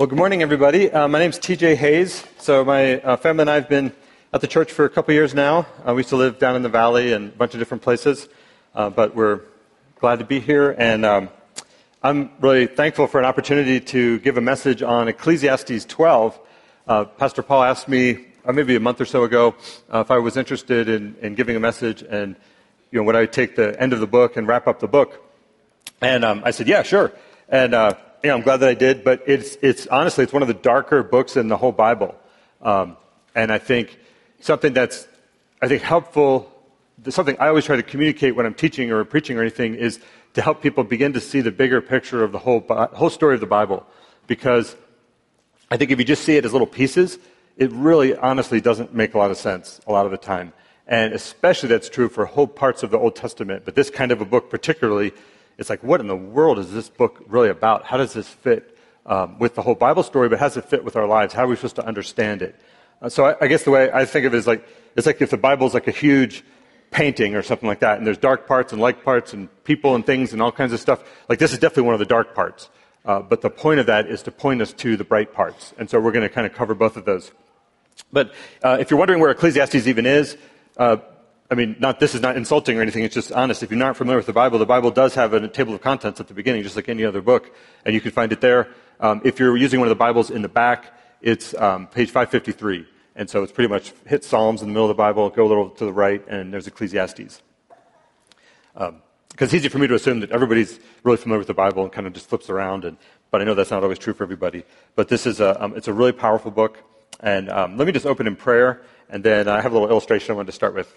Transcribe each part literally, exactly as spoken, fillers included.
Well, good morning, everybody. Uh, my name's T J Hayes. So my uh, family and I have been at the church for a couple years now. Uh, we used to live down in the valley and a bunch of different places, uh, but we're glad to be here. And um, I'm really thankful for an opportunity to give a message on Ecclesiastes twelve. Uh, Pastor Paul asked me uh, maybe a month or so ago uh, if I was interested in, in giving a message and you know would I take the end of the book and wrap up the book. And um, I said, yeah, sure. And uh, yeah, I'm glad that I did, but it's, it's honestly, it's one of the darker books in the whole Bible. Um, and I think something that's, I think, helpful, something I always try to communicate when I'm teaching or preaching or anything is to help people begin to see the bigger picture of the whole, whole story of the Bible. Because I think if you just see it as little pieces, it really, honestly, doesn't make a lot of sense a lot of the time. And especially that's true for whole parts of the Old Testament. But this kind of a book particularly, it's like, what in the world is this book really about? How does this fit um, with the whole Bible story, but how does it fit with our lives? How are we supposed to understand it? Uh, so I, I guess the way I think of it is like, it's like if the Bible is like a huge painting or something like that, and there's dark parts and light parts and people and things and all kinds of stuff. Like this is definitely one of the dark parts. Uh, but the point of that is to point us to the bright parts. And so we're going to kind of cover both of those. But uh, if you're wondering where Ecclesiastes even is, uh, I mean, not this is not insulting or anything, it's just honest. If you're not familiar with the Bible, the Bible does have a table of contents at the beginning, just like any other book, and you can find it there. Um, if you're using one of the Bibles in the back, it's um, page five fifty-three. And so it's pretty much hit Psalms in the middle of the Bible, go a little to the right, and there's Ecclesiastes. Um, because it's easy for me to assume that everybody's really familiar with the Bible and kind of just flips around, and, but I know that's not always true for everybody. But this is a, um, it's a really powerful book. And um, let me just open in prayer, and then I have a little illustration I wanted to start with.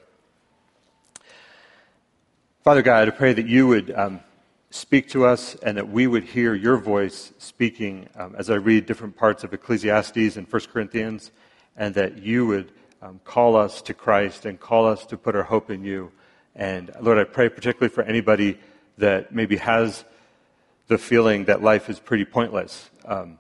Father God, I pray that you would um, speak to us and that we would hear your voice speaking um, as I read different parts of Ecclesiastes and First Corinthians, and that you would um, call us to Christ and call us to put our hope in you. And Lord, I pray particularly for anybody that maybe has the feeling that life is pretty pointless, um,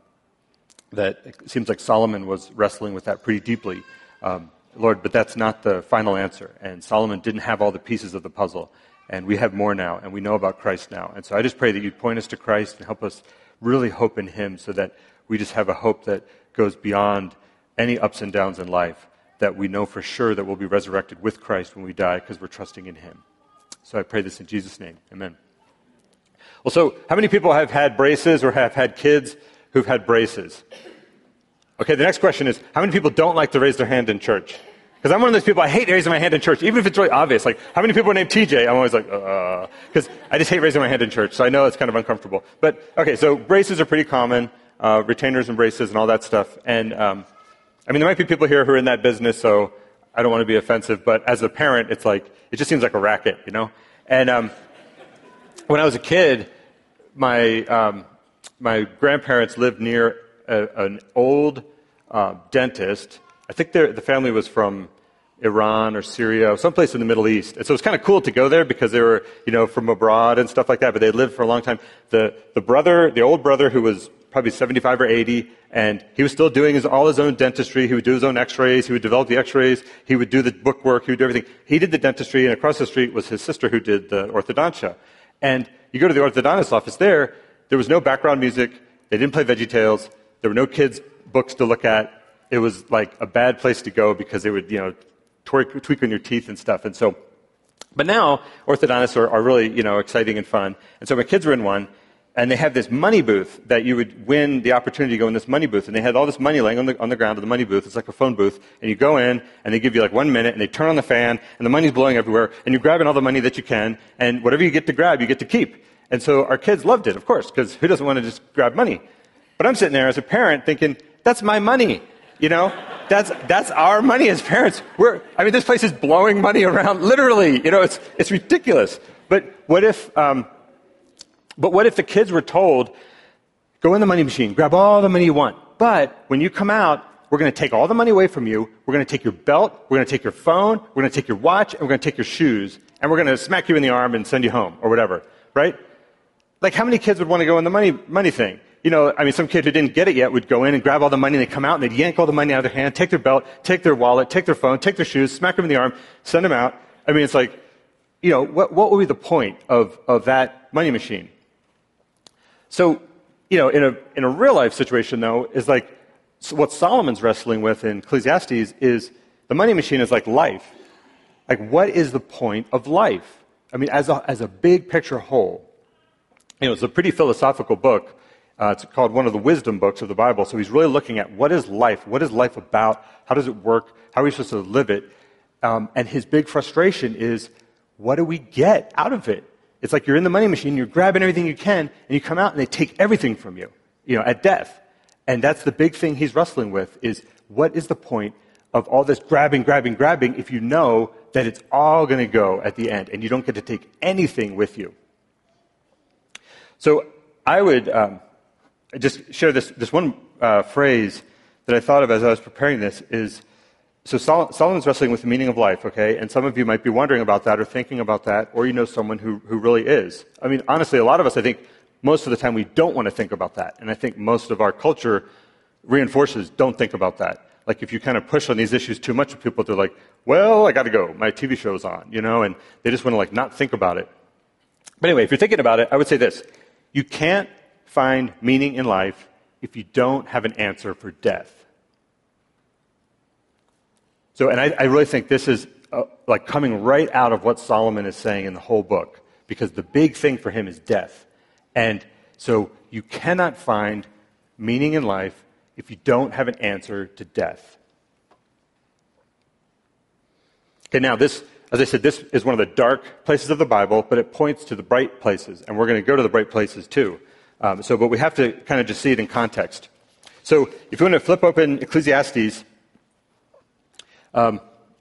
that it seems like Solomon was wrestling with that pretty deeply. Um, Lord, but that's not the final answer. And Solomon didn't have all the pieces of the puzzle. And we have more now, and we know about Christ now. And so I just pray that you'd point us to Christ and help us really hope in him so that we just have a hope that goes beyond any ups and downs in life, that we know for sure that we'll be resurrected with Christ when we die because we're trusting in him. So I pray this in Jesus' name. Amen. Well, so how many people have had braces or have had kids who've had braces? Okay, the next question is, how many people don't like to raise their hand in church? Because I'm one of those people, I hate raising my hand in church, even if it's really obvious. Like, how many people are named T J? I'm always like, uh, because I just hate raising my hand in church, so I know it's kind of uncomfortable. But, okay, so braces are pretty common, uh, retainers and braces and all that stuff. And, um, I mean, there might be people here who are in that business, so I don't want to be offensive, but as a parent, it's like, it just seems like a racket, you know? And um, when I was a kid, my um, my grandparents lived near a, an old uh, dentist. I think the family was from Iran or Syria, or someplace in the Middle East. And so it was kind of cool to go there because they were, you know, from abroad and stuff like that, but they lived for a long time. The the brother, the old brother who was probably seventy-five or eighty, and he was still doing his, all his own dentistry. He would do his own x-rays. He would develop the x-rays. He would do the bookwork. He would do everything. He did the dentistry, and across the street was his sister who did the orthodontia. And you go to the orthodontist's office there, there was no background music. They didn't play VeggieTales. There were no kids' books to look at. It was like a bad place to go because they would, you know, tweak, tweak on your teeth and stuff. And so, but now orthodontists are, are really, you know, exciting and fun. And so my kids were in one, and they have this money booth that you would win the opportunity to go in this money booth. And they had all this money laying on the, on the ground of the money booth. It's like a phone booth. And you go in, and they give you like one minute, and they turn on the fan, and the money's blowing everywhere, and you're grabbing all the money that you can, and whatever you get to grab, you get to keep. And so our kids loved it, of course, because who doesn't want to just grab money? But I'm sitting there as a parent thinking, that's my money, you know? That's that's our money as parents. We're, I mean, this place is blowing money around, literally. You know, it's it's ridiculous. But what if, um, but what if the kids were told, go in the money machine, grab all the money you want, but when you come out, we're going to take all the money away from you. We're going to take your belt. We're going to take your phone. We're going to take your watch, and we're going to take your shoes, and we're going to smack you in the arm and send you home or whatever, right? Like, how many kids would want to go in the money money thing? You know, I mean, some kid who didn't get it yet would go in and grab all the money, and they'd come out, and they'd yank all the money out of their hand, take their belt, take their wallet, take their phone, take their shoes, smack them in the arm, send them out. I mean, it's like, you know, what, what would be the point of, of that money machine? So you know, in a in a real life situation though, is like so what Solomon's wrestling with in Ecclesiastes is the money machine is like life. Like, what is the point of life? I mean, as a as a big picture whole. You know, it's a pretty philosophical book. Uh, it's called one of the wisdom books of the Bible. So he's really looking at what is life? What is life about? How does it work? How are we supposed to live it? Um, and his big frustration is, what do we get out of it? It's like you're in the money machine, you're grabbing everything you can, and you come out and they take everything from you, you know, at death. And that's the big thing he's wrestling with, is what is the point of all this grabbing, grabbing, grabbing if you know that it's all going to go at the end and you don't get to take anything with you? So I would um, just share this, this one uh, phrase that I thought of as I was preparing this is, so Sol- Solomon's wrestling with the meaning of life, okay? And some of you might be wondering about that or thinking about that, or you know someone who, who really is. I mean, honestly, a lot of us, I think, most of the time we don't want to think about that. And I think most of our culture reinforces don't think about that. Like if you kind of push on these issues too much with people, they're like, well, I got to go. My T V show's on, you know, and they just want to like not think about it. But anyway, if you're thinking about it, I would say this. You can't find meaning in life if you don't have an answer for death. So, and I, I really think this is uh, like coming right out of what Solomon is saying in the whole book, because the big thing for him is death. And so you cannot find meaning in life if you don't have an answer to death. Okay, now this, as I said, this is one of the dark places of the Bible, but it points to the bright places, and we're going to go to the bright places too. Um, so, but we have to kind of just see it in context. So, if you want to flip open Ecclesiastes, um,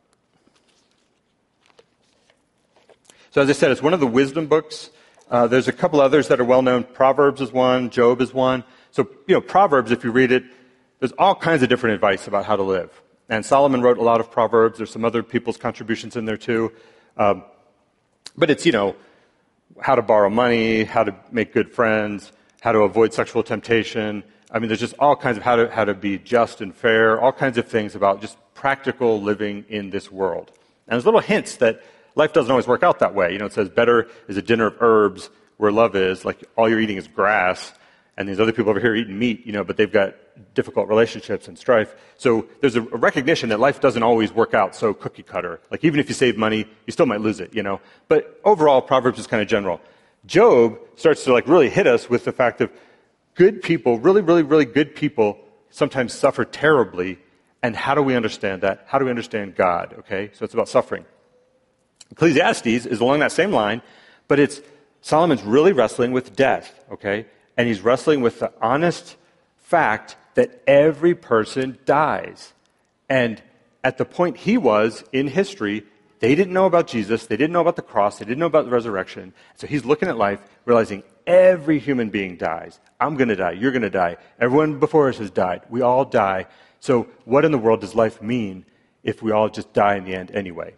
so as I said, it's one of the wisdom books. Uh, there's a couple others that are well known. Proverbs is one. Job is one. So, you know, Proverbs, if you read it, there's all kinds of different advice about how to live. And Solomon wrote a lot of Proverbs. There's some other people's contributions in there too. Um, but it's, you know, how to borrow money, how to make good friends, how to avoid sexual temptation. I mean, there's just all kinds of how to, how to be just and fair, all kinds of things about just practical living in this world. And there's little hints that life doesn't always work out that way. You know, it says better is a dinner of herbs where love is, like all you're eating is grass. And these other people over here eating meat, you know, but they've got difficult relationships and strife. So there's a recognition that life doesn't always work out so cookie cutter. Like even if you save money, you still might lose it, you know. But overall, Proverbs is kind of general. Job starts to like really hit us with the fact of good people, really, really, really good people sometimes suffer terribly. And how do we understand that? How do we understand God? Okay, so it's about suffering. Ecclesiastes is along that same line, but it's Solomon's really wrestling with death, okay? And he's wrestling with the honest fact that every person dies. And at the point he was in history, they didn't know about Jesus, they didn't know about the cross, they didn't know about the resurrection. So he's looking at life, realizing every human being dies. I'm going to die, you're going to die. Everyone before us has died. We all die. So what in the world does life mean if we all just die in the end anyway?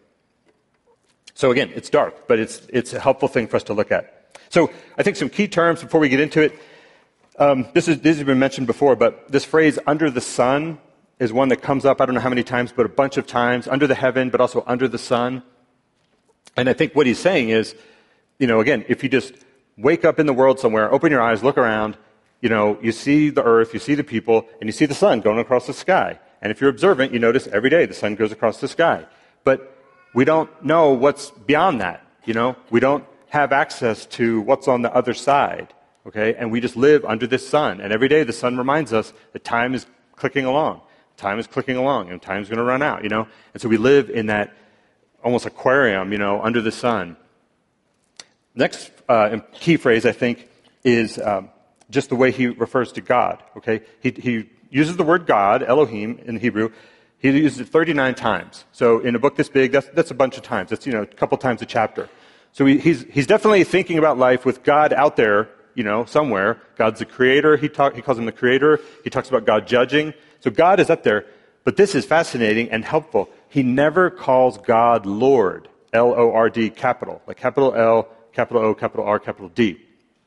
So again, it's dark, but it's it's a helpful thing for us to look at. So I think some key terms before we get into it. Um, this, is, this has been mentioned before, but this phrase, under the sun, is one that comes up, I don't know how many times, but a bunch of times, under the heaven, but also under the sun. And I think what he's saying is, you know, again, if you just wake up in the world somewhere, open your eyes, look around, you know, you see the earth, you see the people, and you see the sun going across the sky. And if you're observant, you notice every day the sun goes across the sky. But we don't know what's beyond that, you know. We don't have access to what's on the other side. Okay, and we just live under this sun. And every day the sun reminds us that time is clicking along. Time is clicking along, and time's going to run out, you know. And so we live in that almost aquarium, you know, under the sun. Next uh, key phrase, I think, is um, just the way he refers to God, okay. He, he uses the word God, Elohim, in Hebrew. He uses it thirty-nine times. So in a book this big, that's, that's a bunch of times. That's, you know, a couple times a chapter. So he, he's, he's definitely thinking about life with God out there, you know, somewhere. God's the creator. He, talk, he calls him the creator. He talks about God judging. So God is up there. But this is fascinating and helpful. He never calls God Lord, L O R D, capital, like capital L, capital O, capital R, capital D.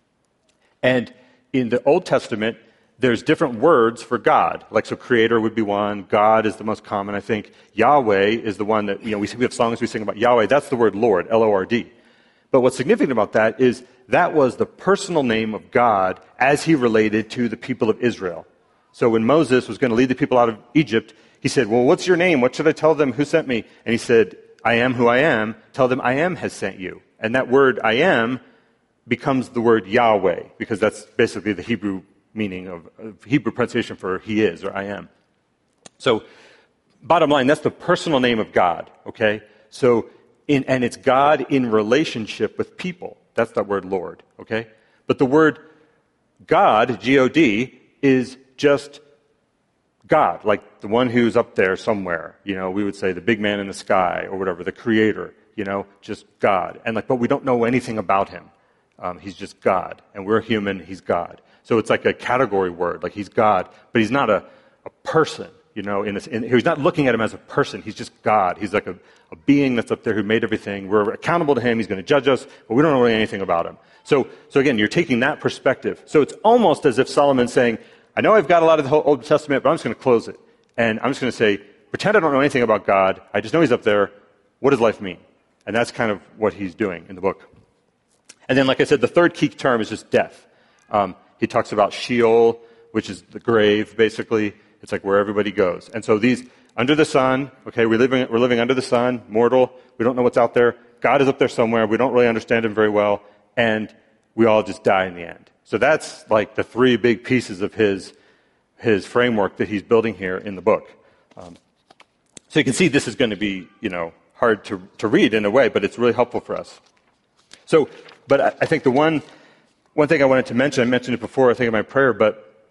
And in the Old Testament, there's different words for God. Like, so creator would be one. God is the most common, I think. Yahweh is the one that, you know, we, we have songs we sing about Yahweh. That's the word Lord, L O R D. But what's significant about that is that was the personal name of God as he related to the people of Israel. So when Moses was going to lead the people out of Egypt, he said, well, what's your name? What should I tell them? Who sent me? And he said, I am who I am. Tell them I am has sent you. And that word I am becomes the word Yahweh, because that's basically the Hebrew meaning of, of Hebrew pronunciation for he is, or I am. So bottom line, that's the personal name of God, okay? So, in, and it's God in relationship with people. That's that word Lord, okay? But the word God, G O D, is just God, like the one who's up there somewhere. You know, we would say the big man in the sky or whatever, the creator, you know, just God. And like, but we don't know anything about him. Um, he's just God. And we're human, he's God. So it's like a category word, like he's God, but he's not a, a person, you know, in this, in, he's not looking at him as a person, he's just God. He's like a, a being that's up there who made everything. We're accountable to him, he's going to judge us, but we don't know really anything about him. So, so again, you're taking that perspective. So it's almost as if Solomon's saying, I know I've got a lot of the whole Old Testament, but I'm just going to close it. And I'm just going to say, pretend I don't know anything about God, I just know he's up there. What does life mean? And that's kind of what he's doing in the book. And then, like I said, the third key term is just death. Um, he talks about Sheol, which is the grave, basically. It's like where everybody goes. And so these, under the sun, okay, we're living, we're living under the sun, mortal. We don't know what's out there. God is up there somewhere. We don't really understand him very well. And we all just die in the end. So that's like the three big pieces of his, his framework that he's building here in the book. Um, so you can see this is going to be, you know, hard to, to read in a way, but it's really helpful for us. So, but I, I think the one, one thing I wanted to mention, I mentioned it before, I think in my prayer, but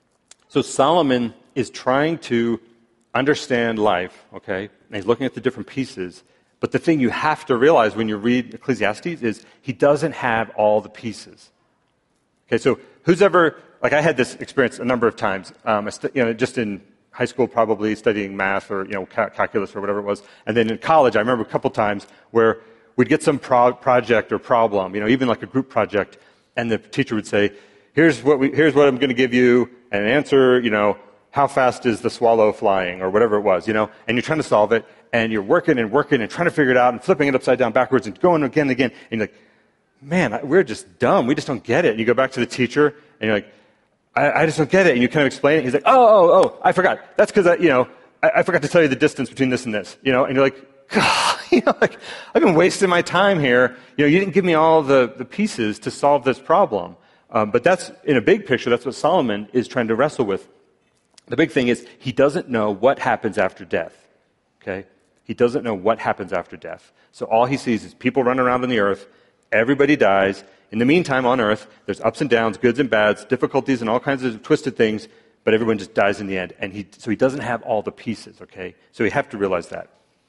so Solomon is trying to understand life, okay? And he's looking at the different pieces. But the thing you have to realize when you read Ecclesiastes is he doesn't have all the pieces. Okay, so who's ever, like I had this experience a number of times, um, you know, just in high school probably studying math or, you know, cal- calculus or whatever it was. And then in college, I remember a couple times where we'd get some pro- project or problem, you know, even like a group project, and the teacher would say, here's what we, here's what I'm going to give you, and answer, you know, how fast is the swallow flying, or whatever it was, you know, and you're trying to solve it, and you're working and working and trying to figure it out and flipping it upside down backwards and going again and again, and you're like, man, we're just dumb. We just don't get it. And you go back to the teacher, and you're like, I, I just don't get it. And you kind of explain it. He's like, oh, oh, oh, I forgot. That's because, I, you know, I, I forgot to tell you the distance between this and this, you know, and you're like, God, you know, like, I've been wasting my time here. You know, you didn't give me all the, the pieces to solve this problem. Um, but that's, in a big picture, that's what Solomon is trying to wrestle with. The big thing is he doesn't know what happens after death, okay? He doesn't know what happens after death. So all he sees is people running around on the earth. Everybody dies. In the meantime, on earth, there's ups and downs, goods and bads, difficulties and all kinds of twisted things, but everyone just dies in the end. And he, so he doesn't have all the pieces, okay? So we have to realize that.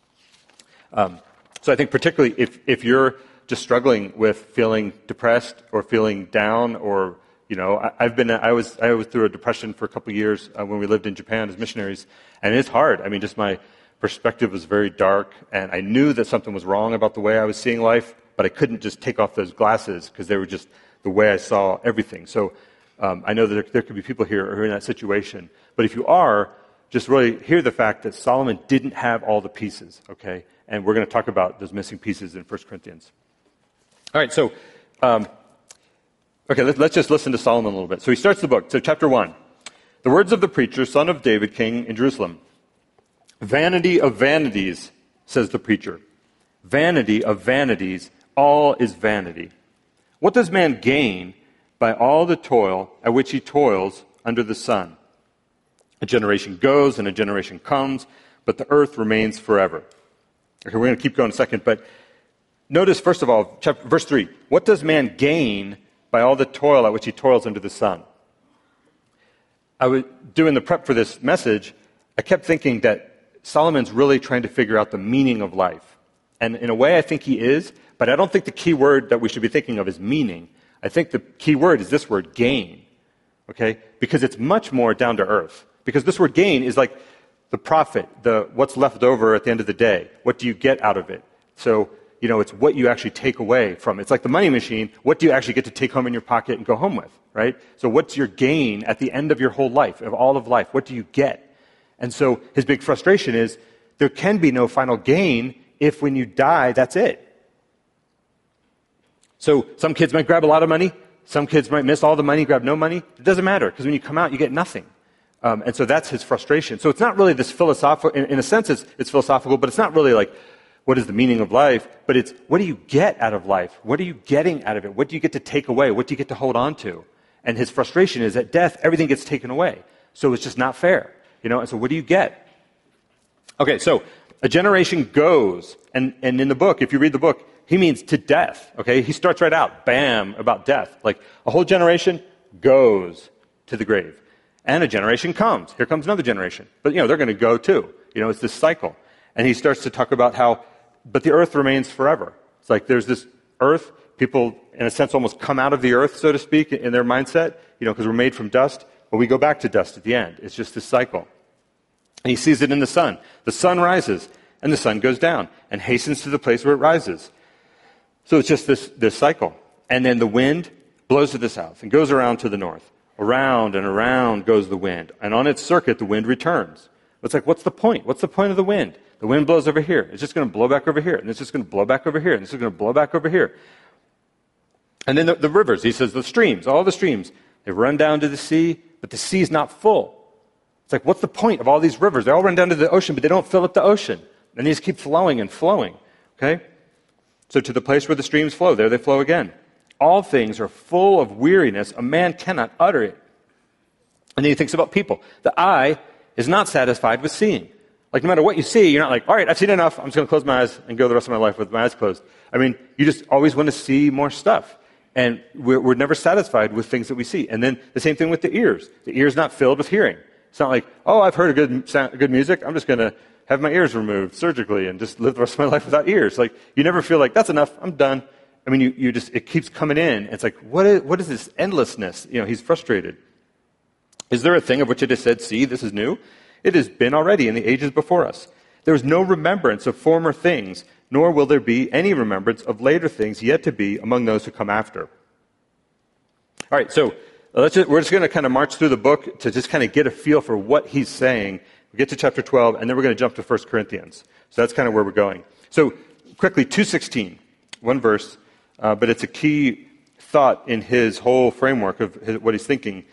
Um, so I think particularly if, if you're just struggling with feeling depressed or feeling down, or, you know, I, I've been, I was, I was through a depression for a couple of years uh, when we lived in Japan as missionaries, and it's hard. I mean, just my perspective was very dark, and I knew that something was wrong about the way I was seeing life, but I couldn't just take off those glasses because they were just the way I saw everything. So um, I know that there, there could be people here who are in that situation. But if you are, just really hear the fact that Solomon didn't have all the pieces, okay? And we're going to talk about those missing pieces in First Corinthians. All right, so, um, okay, let, let's just listen to Solomon a little bit. So he starts the book. So chapter one. The words of the preacher, son of David, king in Jerusalem. Vanity of vanities, says the preacher. Vanity of vanities, all is vanity. What does man gain by all the toil at which he toils under the sun? A generation goes and a generation comes, but the earth remains forever. Okay, we're going to keep going a second, but notice, first of all, chapter, verse three. What does man gain by all the toil at which he toils under the sun? I was doing the prep for this message. I kept thinking that Solomon's really trying to figure out the meaning of life. And in a way, I think he is, but I don't think the key word that we should be thinking of is meaning. I think the key word is this word, gain. Okay? Because it's much more down to earth. Because this word gain is like the profit, the what's left over at the end of the day. What do you get out of it? So, you know, it's what you actually take away from it. It's like the money machine. What do you actually get to take home in your pocket and go home with, right? So what's your gain at the end of your whole life, of all of life? What do you get? And so his big frustration is there can be no final gain if when you die, that's it. So some kids might grab a lot of money. Some kids might miss all the money, grab no money. It doesn't matter, because when you come out, you get nothing. Um, and so that's his frustration. So it's not really this philosophical, in, in a sense it's, it's philosophical, but it's not really like, what is the meaning of life? But it's, what do you get out of life? What are you getting out of it? What do you get to take away? What do you get to hold on to? And his frustration is at death, everything gets taken away. So it's just not fair. You know, and so what do you get? Okay, so a generation goes, and, and in the book, if you read the book, he means to death, okay? He starts right out, bam, about death. Like, a whole generation goes to the grave. And a generation comes. Here comes another generation. But, you know, they're going to go too. You know, it's this cycle. And he starts to talk about how, but the earth remains forever. It's like there's this earth, people, in a sense, almost come out of the earth, so to speak, in their mindset, you know, because we're made from dust, but we go back to dust at the end. It's just this cycle. And he sees it in the sun. The sun rises, and the sun goes down, and hastens to the place where it rises. So it's just this, this cycle. And then the wind blows to the south and goes around to the north. Around and around goes the wind. And on its circuit, the wind returns. It's like, what's the point? What's the point of the wind? The wind blows over here. It's just going to blow back over here. And it's just going to blow back over here. And it's just going to blow back over here. And then the, the rivers, he says, the streams, all the streams, they run down to the sea, but the sea's not full. It's like, what's the point of all these rivers? They all run down to the ocean, but they don't fill up the ocean. And they just keep flowing and flowing. Okay? So to the place where the streams flow, there they flow again. All things are full of weariness. A man cannot utter it. And then he thinks about people. The eye is not satisfied with seeing. Like, no matter what you see, you're not like, all right, I've seen enough. I'm just going to close my eyes and go the rest of my life with my eyes closed. I mean, you just always want to see more stuff. And we're, we're never satisfied with things that we see. And then the same thing with the ears. The ear's not filled with hearing. It's not like, oh, I've heard a good, sound, good music. I'm just going to have my ears removed surgically and just live the rest of my life without ears. Like, you never feel like, that's enough. I'm done. I mean, you, you just, it keeps coming in. It's like, what is, what is this endlessness? You know, he's frustrated. Is there a thing of which it is said, see, this is new? It has been already in the ages before us. There is no remembrance of former things, nor will there be any remembrance of later things yet to be among those who come after. All right, so let's just, we're just going to kind of march through the book to just kind of get a feel for what he's saying. We get to chapter twelve, and then we're going to jump to First Corinthians. So that's kind of where we're going. So quickly, two sixteen, one verse, uh, but it's a key thought in his whole framework of his, what he's thinking.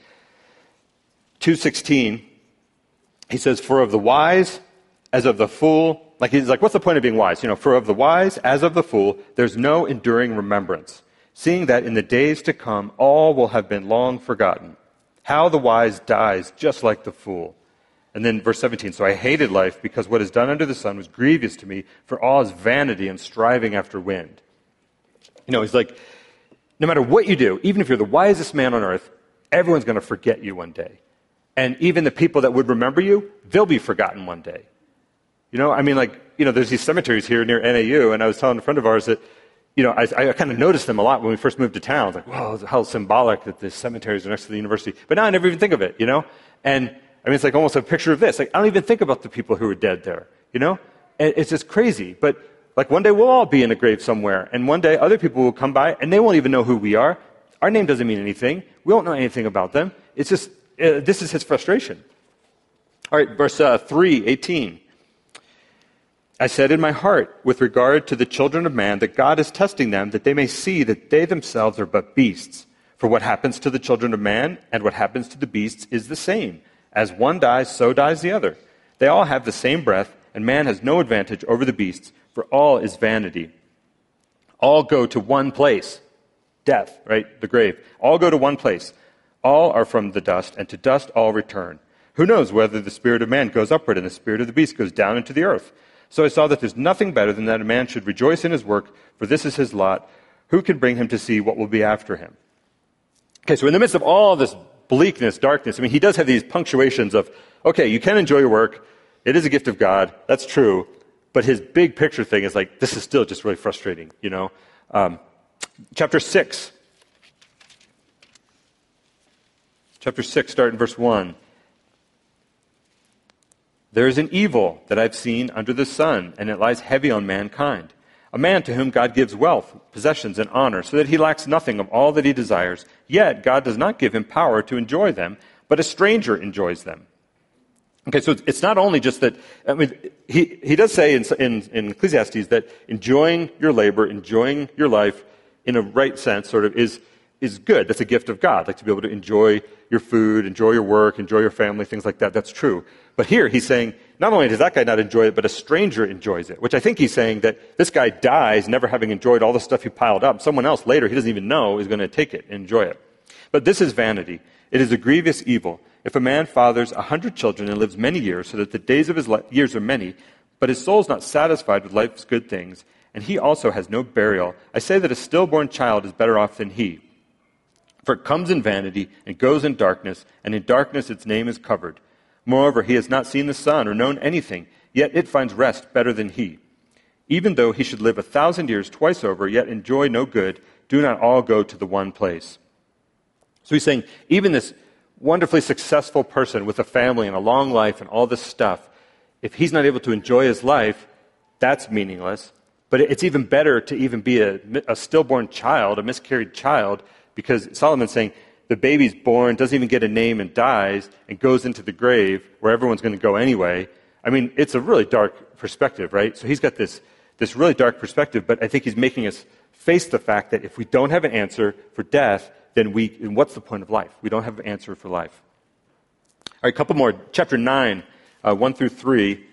two sixteen, he says, for of the wise as of the fool, like he's like, what's the point of being wise? You know, for of the wise as of the fool, there's no enduring remembrance, seeing that in the days to come, all will have been long forgotten. How the wise dies just like the fool. And then verse seventeen, so I hated life because what is done under the sun was grievous to me, for all is vanity and striving after wind. You know, he's like, no matter what you do, even if you're the wisest man on earth, everyone's going to forget you one day. And even the people that would remember you, they'll be forgotten one day. You know, I mean, like, you know, there's these cemeteries here near N A U, and I was telling a friend of ours that, you know, I, I kind of noticed them a lot when we first moved to town. I was like, whoa, how symbolic that the cemeteries are next to the university. But now I never even think of it, you know? And, I mean, it's like almost a picture of this. Like, I don't even think about the people who are dead there, you know? And it's just crazy. But, like, one day we'll all be in a grave somewhere, and one day other people will come by, and they won't even know who we are. Our name doesn't mean anything. We won't know anything about them. It's just, uh, this is his frustration. All right, verse uh, three eighteen. I said in my heart, with regard to the children of man, that God is testing them, that they may see that they themselves are but beasts. For what happens to the children of man and what happens to the beasts is the same. As one dies, so dies the other. They all have the same breath, and man has no advantage over the beasts, for all is vanity. All go to one place, death, right, the grave. All go to one place. All are from the dust, and to dust all return. Who knows whether the spirit of man goes upward and the spirit of the beast goes down into the earth? So I saw that there's nothing better than that a man should rejoice in his work, for this is his lot. Who can bring him to see what will be after him? Okay, so in the midst of all this bleakness, darkness, I mean, he does have these punctuations of, okay, you can enjoy your work. It is a gift of God. That's true. But his big picture thing is like, this is still just really frustrating, you know? Um, chapter six. Chapter six, start in verse one. There is an evil that I've seen under the sun, and it lies heavy on mankind. A man to whom God gives wealth, possessions, and honor, so that he lacks nothing of all that he desires. Yet God does not give him power to enjoy them, but a stranger enjoys them. Okay, so it's not only just that, I mean, he, he does say in, in, in Ecclesiastes that enjoying your labor, enjoying your life, in a right sense, sort of, is is good. That's a gift of God, like to be able to enjoy your food, enjoy your work, enjoy your family, things like that. That's true. But here he's saying, not only does that guy not enjoy it, but a stranger enjoys it, which I think he's saying that this guy dies never having enjoyed all the stuff he piled up. Someone else later, he doesn't even know, is going to take it and enjoy it. But this is vanity. It is a grievous evil. If a man fathers a hundred children and lives many years, so that the days of his li- years are many, but his soul is not satisfied with life's good things, and he also has no burial, I say that a stillborn child is better off than he. For it comes in vanity and goes in darkness, and in darkness its name is covered. Moreover, he has not seen the sun or known anything, yet it finds rest better than he. Even though he should live a thousand years twice over, yet enjoy no good, do not all go to the one place. So he's saying, even this wonderfully successful person with a family and a long life and all this stuff, if he's not able to enjoy his life, that's meaningless. But it's even better to even be a, a stillborn child, a miscarried child, because Solomon's saying the baby's born, doesn't even get a name, and dies, and goes into the grave where everyone's going to go anyway. I mean, it's a really dark perspective, right? So he's got this, this really dark perspective, but I think he's making us face the fact that if we don't have an answer for death, then we, and what's the point of life? We don't have an answer for life. All right, a couple more. Chapter nine, uh, one through three.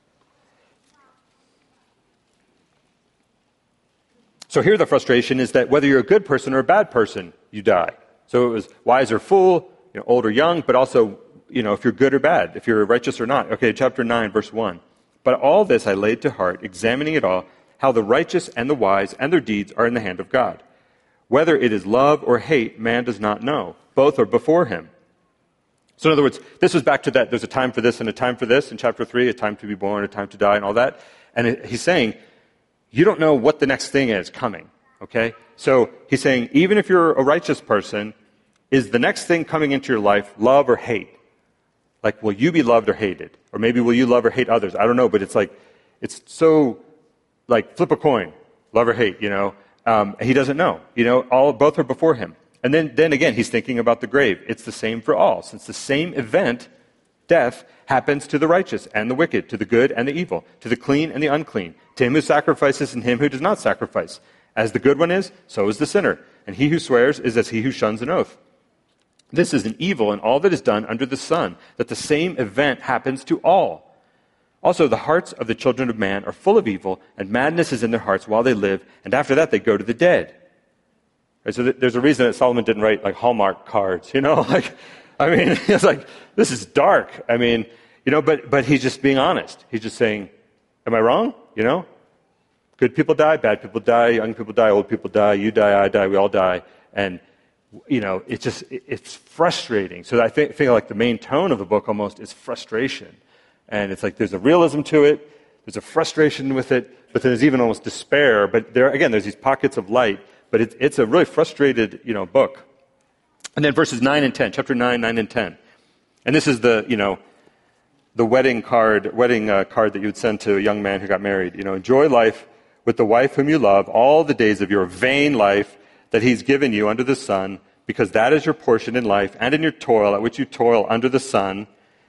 So here the frustration is that whether you're a good person or a bad person, you die. So it was wise or fool, you know, old or young, but also, you know, if you're good or bad, if you're righteous or not. Okay, chapter nine, verse one. But all this I laid to heart, examining it all, how the righteous and the wise and their deeds are in the hand of God. Whether it is love or hate, man does not know. Both are before him. So in other words, this was back to that, there's a time for this and a time for this in chapter three, a time to be born, a time to die, and all that. And it, he's saying, you don't know what the next thing is coming, okay? So he's saying, even if you're a righteous person, is the next thing coming into your life love or hate? Like, will you be loved or hated? Or maybe will you love or hate others? I don't know, but it's like, it's so, like, flip a coin, love or hate, you know? Um, he doesn't know, you know, all, both are before him. And then, then again, he's thinking about the grave. It's the same for all, since the same event, death, happens to the righteous and the wicked, to the good and the evil, to the clean and the unclean, to him who sacrifices and him who does not sacrifice. As the good one is, so is the sinner. And he who swears is as he who shuns an oath. This is an evil in all that is done under the sun, that the same event happens to all. Also, the hearts of the children of man are full of evil, and madness is in their hearts while they live, and after that they go to the dead. Right, so th- there's a reason that Solomon didn't write, like, Hallmark cards, you know? Like, I mean, it's like, this is dark. I mean, you know, but, but he's just being honest. He's just saying, am I wrong? You know? Good people die, bad people die, young people die, old people die, you die, I die, we all die. And, you know, it's just, it's frustrating. So I think, think like the main tone of the book almost is frustration. And it's like there's a realism to it, there's a frustration with it, but then there's even almost despair. But there, again, there's these pockets of light, but it, it's a really frustrated, you know, book. And then verses nine and ten, chapter nine, nine and ten. And this is the, you know, the wedding card, wedding uh, card that you would send to a young man who got married. You know, enjoy life with the wife whom you love all the days of your vain life that he's given you under the sun, because that is your portion in life and in your toil at which you toil under the sun.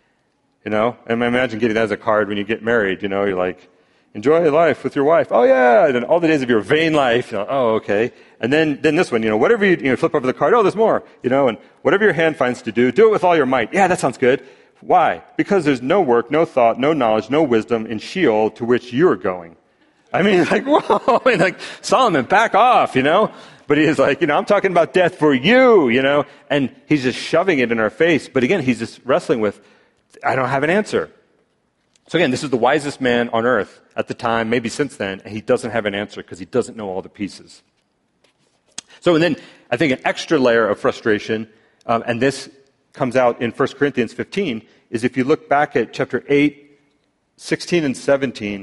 You know, and I imagine getting that as a card when you get married. You know, you're like, enjoy your life with your wife. Oh yeah, and then all the days of your vain life. You know, oh okay. And then, then this one, you know, whatever you, you know, flip over the card. Oh, there's more. You know, and whatever your hand finds to do, do it with all your might. Yeah, that sounds good. Why? Because there's no work, no thought, no knowledge, no wisdom in Sheol to which you're going. I mean, like, whoa, I mean, like, Solomon, back off, you know? But he's like, you know, I'm talking about death for you, you know? And he's just shoving it in our face. But again, he's just wrestling with, I don't have an answer. So again, this is the wisest man on earth at the time, maybe since then, and he doesn't have an answer because he doesn't know all the pieces. So, and then I think an extra layer of frustration, um, and this comes out in First Corinthians fifteen, is if you look back at chapter eight, sixteen, and seventeen,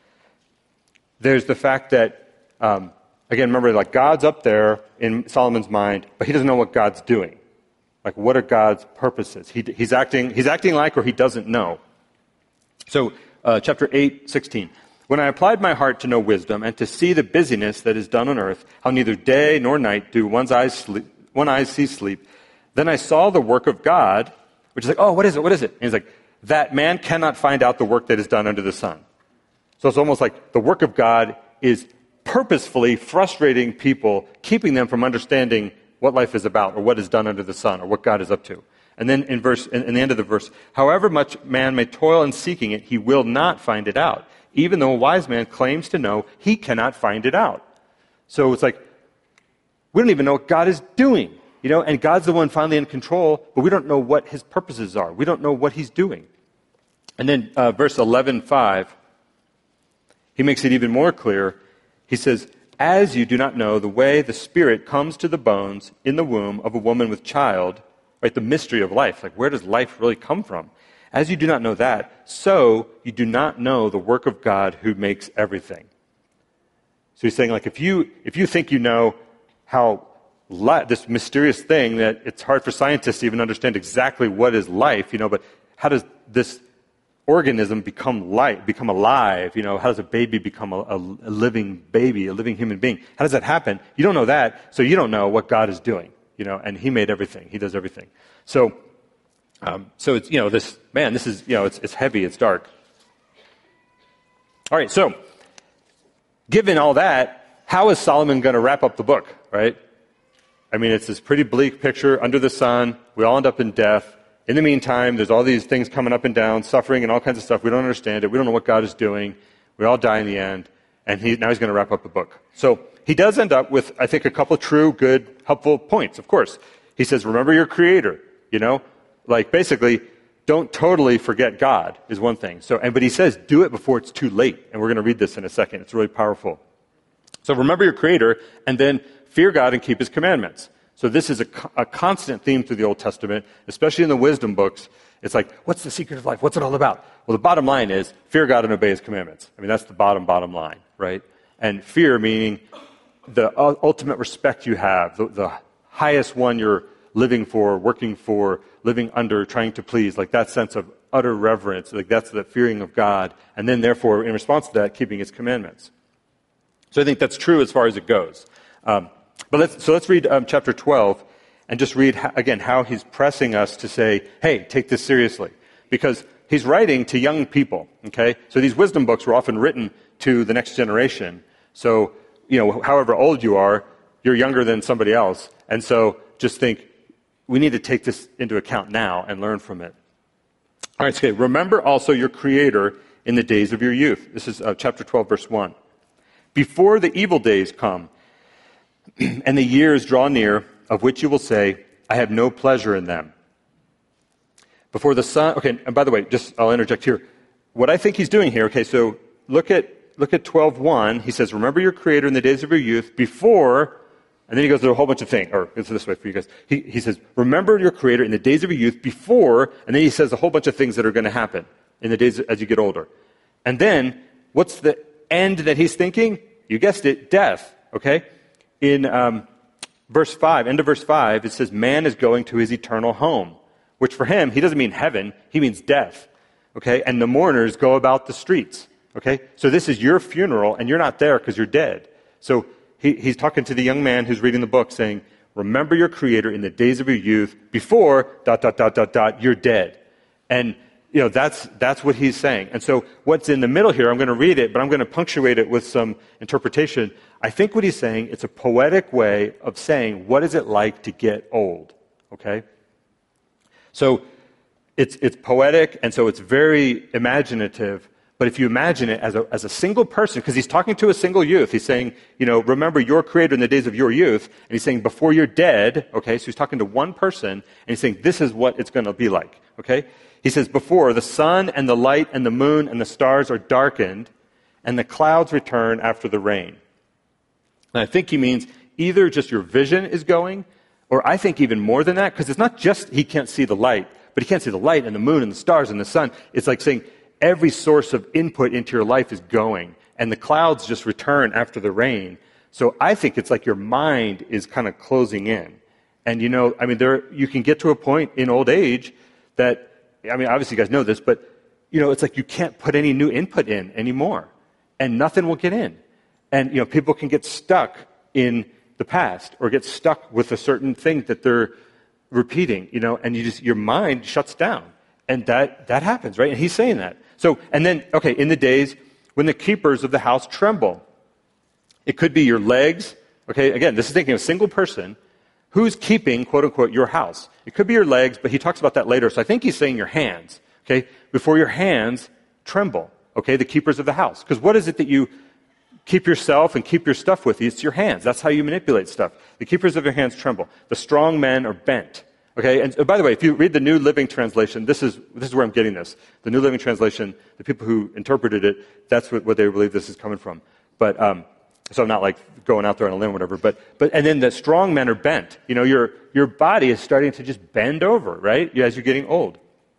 there's the fact that, um, again, remember, like, God's up there in Solomon's mind, but he doesn't know what God's doing. Like, what are God's purposes? He, he's acting, he's acting like, or he doesn't know. So, uh, chapter eight, sixteen. When I applied my heart to know wisdom and to see the busyness that is done on earth, how neither day nor night do one's eyes sleep, one eye see sleep, then I saw the work of God, which is like, oh, what is it? What is it? And he's like, that man cannot find out the work that is done under the sun. So it's almost like the work of God is purposefully frustrating people, keeping them from understanding what life is about or what is done under the sun or what God is up to. And then in verse, in, in the end of the verse, however much man may toil in seeking it, he will not find it out. Even though a wise man claims to know, he cannot find it out. So it's like, we don't even know what God is doing, you know, and God's the one finally in control, but we don't know what his purposes are. We don't know what he's doing. And then uh, verse eleven five, he makes it even more clear. He says, as you do not know the way the Spirit comes to the bones in the womb of a woman with child, right, the mystery of life, like where does life really come from? As you do not know that, so you do not know the work of God who makes everything. So he's saying, like, if you if you think you know how li- this mysterious thing that it's hard for scientists to even understand exactly what is life, you know, but how does this organism become life, become alive? You know, how does a baby become a, a, a living baby, a living human being? How does that happen? You don't know that, so you don't know what God is doing, you know, and he made everything. He does everything. So, um, so it's, you know, this, man, this is, you know, it's, it's heavy, it's dark. All right, so, given all that, how is Solomon going to wrap up the book, right? I mean, it's this pretty bleak picture under the sun. We all end up in death. In the meantime, there's all these things coming up and down, suffering and all kinds of stuff. We don't understand it. We don't know what God is doing. We all die in the end. And he, now he's going to wrap up the book. So he does end up with, I think, a couple of true, good, helpful points, of course. He says, remember your Creator, you know? Like, basically, don't totally forget God is one thing. So, and but he says, do it before it's too late. And we're going to read this in a second. It's really powerful. So remember your Creator, and then fear God and keep his commandments. So this is a, a constant theme through the Old Testament, especially in the wisdom books. It's like, what's the secret of life? What's it all about? Well, the bottom line is fear God and obey his commandments. I mean, that's the bottom, bottom line, right? And fear meaning the ultimate respect you have, the, the highest one you're living for, working for, living under, trying to please, like that sense of utter reverence, like that's the fearing of God, and then therefore, in response to that, keeping his commandments. So I think that's true as far as it goes. Um, but let's, so let's read um, chapter twelve and just read, how, again, how he's pressing us to say, hey, take this seriously. Because he's writing to young people, okay? So these wisdom books were often written to the next generation. So, you know, however old you are, you're younger than somebody else. And so just think, we need to take this into account now and learn from it. All right, so okay, remember also your Creator in the days of your youth. This is uh, chapter twelve, verse one. Before the evil days come, and the years draw near, of which you will say, I have no pleasure in them. Before the sun, okay, and by the way, just I'll interject here. What I think he's doing here, okay, so look at look at twelve one. He says, remember your Creator in the days of your youth, before, and then he goes through a whole bunch of things, or it's this way for you guys. He, he says, remember your Creator in the days of your youth, before, and then he says a whole bunch of things that are going to happen in the days as you get older. And then, what's the end that he's thinking? You guessed it, death, okay? In um, verse five, end of verse five, it says, man is going to his eternal home, which for him, he doesn't mean heaven, he means death, okay? And the mourners go about the streets, okay? So this is your funeral, and you're not there because you're dead. So he, he's talking to the young man who's reading the book saying, remember your Creator in the days of your youth, before, dot, dot, dot, dot, dot, you're dead. And you know, that's that's what he's saying. And so what's in the middle here, I'm going to read it, but I'm going to punctuate it with some interpretation. I think what he's saying, it's a poetic way of saying, what is it like to get old? Okay? So it's it's poetic, and so it's very imaginative. But if you imagine it as a as a single person, because he's talking to a single youth, he's saying, you know, remember your Creator in the days of your youth, and he's saying, before you're dead, okay, so he's talking to one person, and he's saying, this is what it's going to be like, okay? He says, before the sun and the light and the moon and the stars are darkened, and the clouds return after the rain. And I think he means either just your vision is going, or I think even more than that, because it's not just he can't see the light, but he can't see the light and the moon and the stars and the sun. It's like saying every source of input into your life is going, and the clouds just return after the rain. So I think it's like your mind is kind of closing in. And you know, I mean, there you can get to a point in old age that, I mean, obviously you guys know this, but, you know, it's like you can't put any new input in anymore, and nothing will get in. And, you know, people can get stuck in the past or get stuck with a certain thing that they're repeating, you know, and you just, your mind shuts down. And that, that happens, right? And he's saying that. So, and then, okay, in the days when the keepers of the house tremble. It could be your legs. Okay, again, this is thinking of a single person who's keeping, quote unquote, your house. It could be your legs, but he talks about that later. So I think he's saying your hands. Okay, before your hands tremble. Okay, the keepers of the house. Because what is it that you keep yourself and keep your stuff with? It's your hands. That's how you manipulate stuff. The keepers of your hands tremble. The strong men are bent. Okay, and uh, by the way, if you read the New Living Translation, this is this is where I'm getting this. The New Living Translation, the people who interpreted it, that's what, what they believe this is coming from. But um, so I'm not like going out there on a limb or whatever. But but and then the strong men are bent. You know, your your body is starting to just bend over, right? As you're getting old.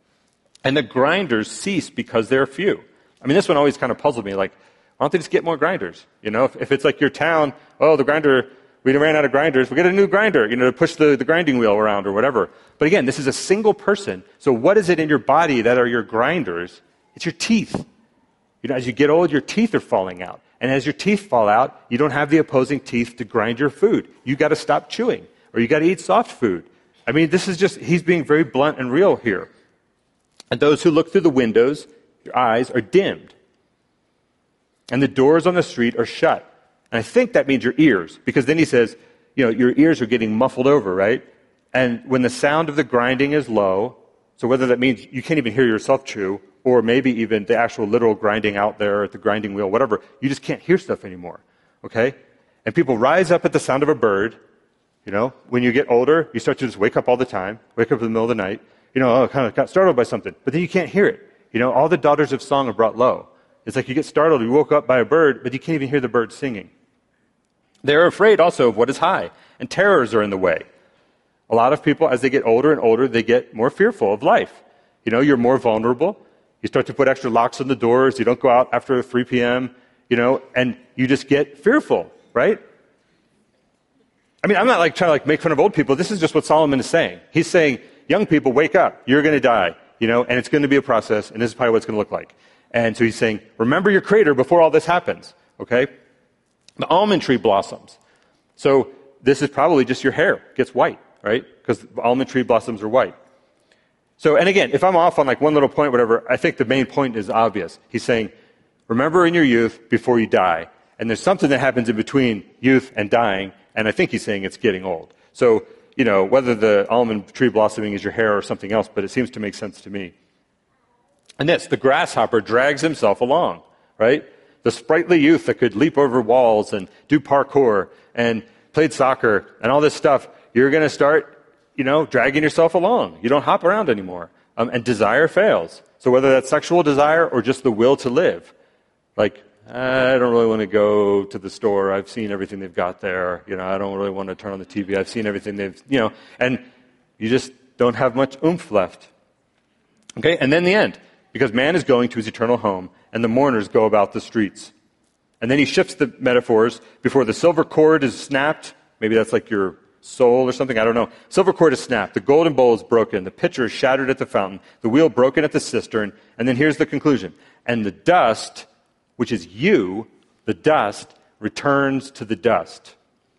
And the grinders cease because they're few. I mean, this one always kind of puzzled me. Like, why don't they just get more grinders? You know, if, if it's like your town, oh, the grinder, we ran out of grinders, we get a new grinder, you know, to push the, the grinding wheel around or whatever. But again, this is a single person. So what is it in your body that are your grinders? It's your teeth. You know, as you get old, your teeth are falling out. And as your teeth fall out, you don't have the opposing teeth to grind your food. You got to stop chewing, or you got to eat soft food. I mean, this is just, he's being very blunt and real here. And those who look through the windows, your eyes are dimmed. And the doors on the street are shut. And I think that means your ears, because then he says, you know, your ears are getting muffled over, right? And when the sound of the grinding is low, so whether that means you can't even hear yourself chew, or maybe even the actual literal grinding out there at the grinding wheel, whatever, you just can't hear stuff anymore, okay? And people rise up at the sound of a bird. You know, when you get older, you start to just wake up all the time, wake up in the middle of the night, you know, oh, kind of got startled by something, but then you can't hear it. You know, all the daughters of song are brought low. It's like you get startled, you woke up by a bird, but you can't even hear the bird singing. They're afraid also of what is high, and terrors are in the way. A lot of people, as they get older and older, they get more fearful of life. You know, you're more vulnerable. You start to put extra locks on the doors. You don't go out after three p.m., you know, and you just get fearful, right? I mean, I'm not like trying to like make fun of old people. This is just what Solomon is saying. He's saying, young people, wake up. You're going to die, you know, and it's going to be a process, and this is probably what it's going to look like. And so he's saying, remember your Creator before all this happens, okay? The almond tree blossoms. So this is probably just your hair gets white, right? Because the almond tree blossoms are white. So, and again, if I'm off on like one little point, whatever, I think the main point is obvious. He's saying, remember in your youth before you die. And there's something that happens in between youth and dying, and I think he's saying it's getting old. So, you know, whether the almond tree blossoming is your hair or something else, but it seems to make sense to me. And this, the grasshopper drags himself along, right? The sprightly youth that could leap over walls and do parkour and played soccer and all this stuff, you're going to start, you know, dragging yourself along. You don't hop around anymore. Um, and desire fails. So whether that's sexual desire or just the will to live, like, I don't really want to go to the store. I've seen everything they've got there. You know, I don't really want to turn on the T V. I've seen everything they've, you know, and you just don't have much oomph left. Okay, and then the end. Because man is going to his eternal home, and the mourners go about the streets. And then he shifts the metaphors. Before the silver cord is snapped, maybe that's like your soul or something, I don't know. Silver cord is snapped, the golden bowl is broken, the pitcher is shattered at the fountain, the wheel broken at the cistern, and then here's the conclusion. And the dust, which is you, the dust, returns to the dust.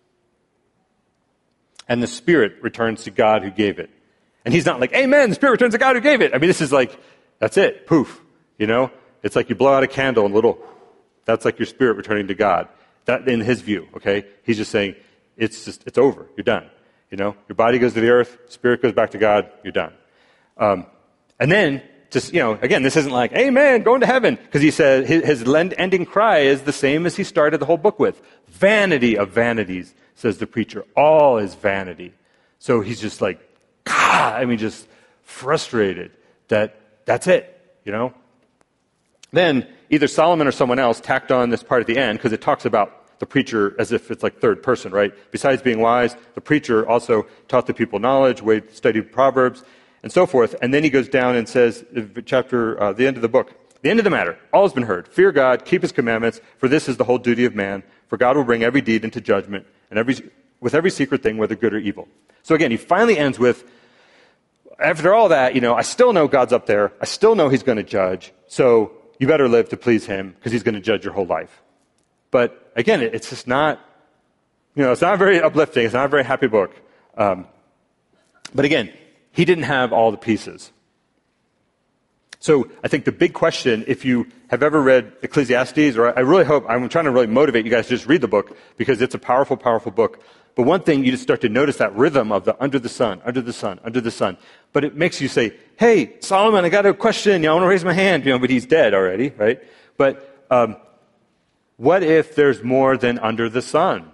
And the spirit returns to God who gave it. And he's not like, amen, the spirit returns to God who gave it. I mean, this is like, that's it. Poof. You know? It's like you blow out a candle and little, that's like your spirit returning to God. That in his view, okay? He's just saying, it's just, it's over. You're done. You know? Your body goes to the earth, spirit goes back to God, you're done. Um, and then, just, you know, again, this isn't like, amen, going to heaven. Because he said, his, his ending cry is the same as he started the whole book with. Vanity of vanities, says the preacher. All is vanity. So he's just like, God, I mean, just frustrated that that's it, you know? Then either Solomon or someone else tacked on this part at the end because it talks about the preacher as if it's like third person, right? Besides being wise, the preacher also taught the people knowledge, studied Proverbs, and so forth. And then he goes down and says, chapter, uh, the end of the book, the end of the matter, all has been heard. Fear God, keep his commandments, for this is the whole duty of man. For God will bring every deed into judgment, and every with every secret thing, whether good or evil. So again, he finally ends with, after all that, you know, I still know God's up there. I still know he's going to judge. So you better live to please him because he's going to judge your whole life. But again, it's just not, you know, it's not a very uplifting. It's not a very happy book. Um, but again, he didn't have all the pieces. So I think the big question, if you have ever read Ecclesiastes, or I really hope, I'm trying to really motivate you guys to just read the book because it's a powerful, powerful book. But one thing, you just start to notice that rhythm of the under the sun, under the sun, under the sun. But it makes you say, hey, Solomon, I got a question. You know, I want to raise my hand, you know, but he's dead already, right? But um, what if there's more than under the sun?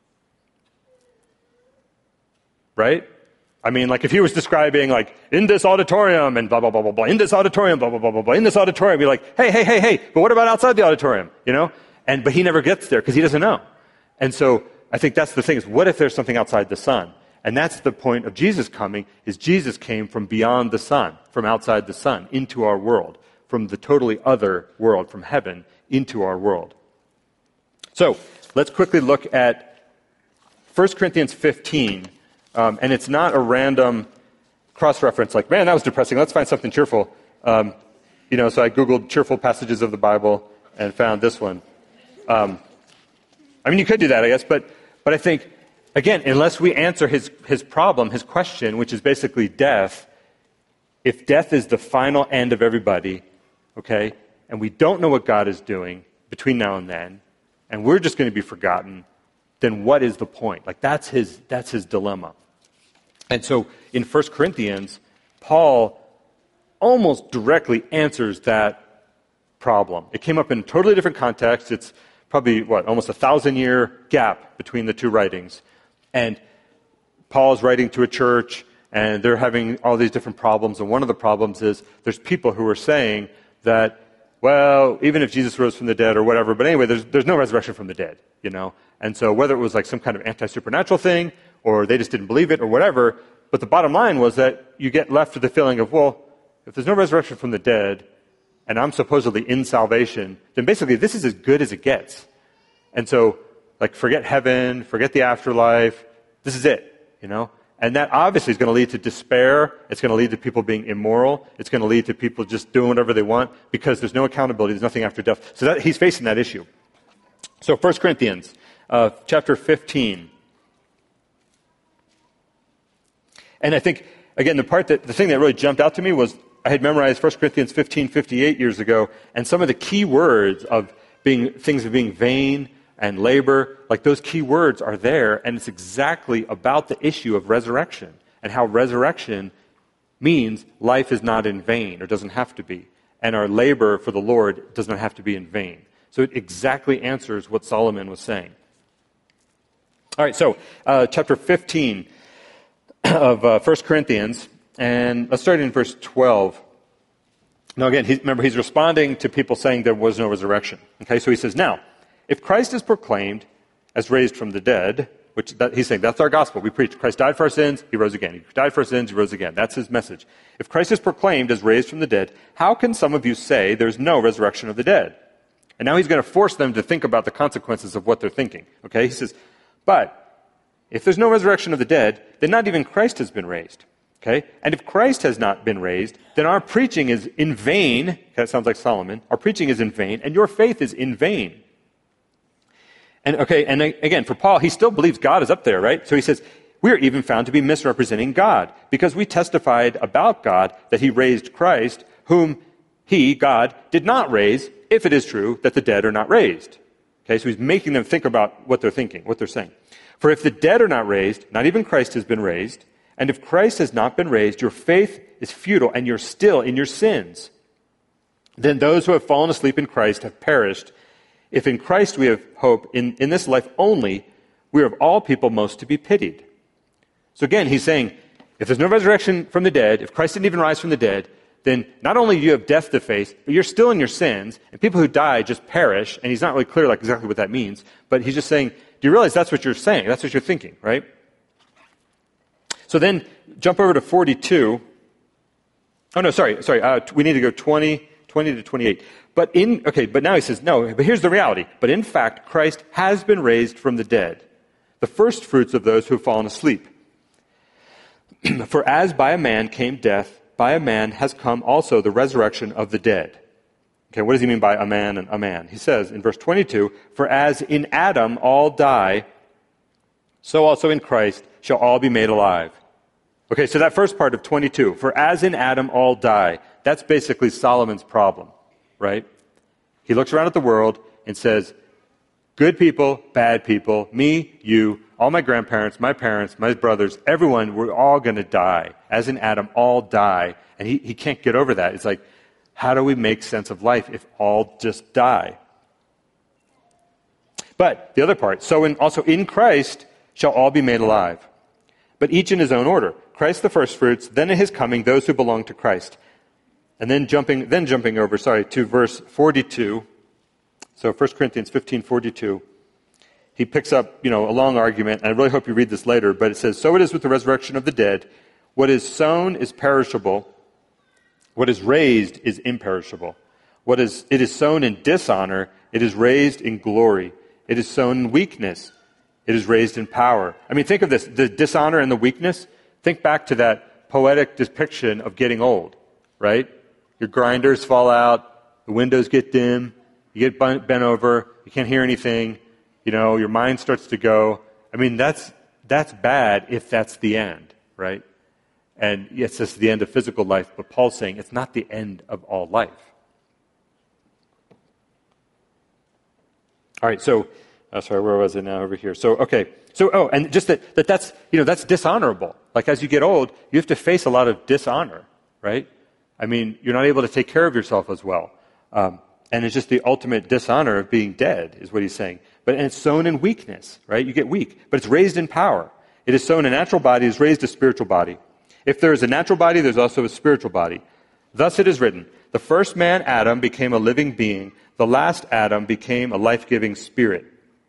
Right? I mean, like if he was describing like, in this auditorium and blah, blah, blah, blah, blah, in this auditorium, blah, blah, blah, blah, blah, in this auditorium, be like, hey, hey, hey, hey, but what about outside the auditorium? You know? And, but he never gets there because he doesn't know. And so I think that's the thing is, what if there's something outside the sun? And that's the point of Jesus coming, is Jesus came from beyond the sun, from outside the sun, into our world, from the totally other world, from heaven into our world. So let's quickly look at First Corinthians fifteen. Um, and it's not a random cross-reference like, man, that was depressing. Let's find something cheerful. Um, you know, so I Googled cheerful passages of the Bible and found this one. Um, I mean, you could do that, I guess, but but I think, again, unless we answer his, his problem, his question, which is basically death, if death is the final end of everybody, okay, and we don't know what God is doing between now and then, and we're just going to be forgotten, then what is the point? Like, that's his that's his dilemma. And so in First Corinthians, Paul almost directly answers that problem. It came up in a totally different context. It's probably, what, almost a thousand-year gap between the two writings. And Paul's writing to a church, and they're having all these different problems. And one of the problems is there's people who are saying that, well, even if Jesus rose from the dead or whatever, but anyway, there's there's no resurrection from the dead, you know? And so whether it was like some kind of anti-supernatural thing, or they just didn't believe it, or whatever, but the bottom line was that you get left with the feeling of, well, if there's no resurrection from the dead, and I'm supposedly in salvation, then basically this is as good as it gets. And so, like, forget heaven, forget the afterlife, this is it, you know? And that obviously is going to lead to despair. It's going to lead to people being immoral. It's going to lead to people just doing whatever they want because there's no accountability. There's nothing after death. So that, he's facing that issue. So First Corinthians, uh, chapter fifteen. And I think, again, the part that, the thing that really jumped out to me was I had memorized First Corinthians fifteen fifty-eight years ago, and some of the key words of being, things of being vain and labor, like those key words are there, and it's exactly about the issue of resurrection and how resurrection means life is not in vain or doesn't have to be, and our labor for the Lord does not have to be in vain. So it exactly answers what Solomon was saying. All right, so uh, chapter fifteen of uh, First Corinthians, and let's start in verse twelve. Now again, he, remember, he's responding to people saying there was no resurrection. Okay, so he says, now, if Christ is proclaimed as raised from the dead, which that, he's saying that's our gospel. We preach Christ died for our sins, he rose again. He died for our sins, he rose again. That's his message. If Christ is proclaimed as raised from the dead, how can some of you say there's no resurrection of the dead? And now he's going to force them to think about the consequences of what they're thinking. Okay, he says, but if there's no resurrection of the dead, then not even Christ has been raised. Okay? And if Christ has not been raised, then our preaching is in vain. That sounds like Solomon. Our preaching is in vain, and your faith is in vain. And okay, and again, for Paul, he still believes God is up there, right? So he says, we are even found to be misrepresenting God, because we testified about God that he raised Christ, whom he, God, did not raise, if it is true that the dead are not raised. Okay, so he's making them think about what they're thinking, what they're saying. For if the dead are not raised, not even Christ has been raised, and if Christ has not been raised, your faith is futile, and you're still in your sins. Then those who have fallen asleep in Christ have perished. If in Christ we have hope in, in this life only, we are of all people most to be pitied. So again, he's saying, if there's no resurrection from the dead, if Christ didn't even rise from the dead, then not only do you have death to face, but you're still in your sins, and people who die just perish, and he's not really clear like exactly what that means, but he's just saying, do you realize that's what you're saying? That's what you're thinking, right? So then, jump over to forty-two. Oh, no, sorry, sorry, uh, we need to go twenty, twenty to twenty-eight. But in, okay, but now he says, no, but here's the reality. But in fact, Christ has been raised from the dead, the first fruits of those who have fallen asleep. For as by a man came death, by a man has come also the resurrection of the dead. Okay, what does he mean by a man and a man? He says in verse twenty-two, for as in Adam all die, so also in Christ shall all be made alive. Okay, so that first part of twenty-two, for as in Adam all die, That's basically Solomon's problem, right? He looks around at the world and says, good people, bad people, me, you, all my grandparents, my parents, my brothers, everyone, we're all going to die. As in Adam, all die. And he, he can't get over that. It's like, how do we make sense of life if all just die? But the other part, so in, also in Christ shall all be made alive, but each in his own order. Christ the firstfruits, then at his coming, those who belong to Christ. And then jumping, then jumping over, sorry, to verse forty-two. So First Corinthians fifteen forty-two. He picks up, you know, a long argument, and I really hope you read this later, but it says, so it is with the resurrection of the dead. What is sown is perishable. What is raised is imperishable. What is, it is sown in dishonor. It is raised in glory. It is sown in weakness. It is raised in power. I mean, think of this, the dishonor and the weakness. Think back to that poetic depiction of getting old, right? Your grinders fall out, the windows get dim, you get bent over, you can't hear anything, you know, your mind starts to go. I mean, that's that's bad if that's the end, right? And yes, it's the end of physical life, but Paul's saying it's not the end of all life. All right, so, oh, sorry, where was I now? Over here. So, okay, so, oh, and just that, that that's, you know, that's dishonorable. Like, as you get old, you have to face a lot of dishonor, right? I mean, you're not able to take care of yourself as well. Um, and it's just the ultimate dishonor of being dead, is what he's saying. But and it's sown in weakness, right? You get weak, but it's raised in power. It is sown a natural body, is raised a spiritual body. If there is a natural body, there's also a spiritual body. Thus it is written, the first man, Adam, became a living being. The last Adam became a life-giving spirit.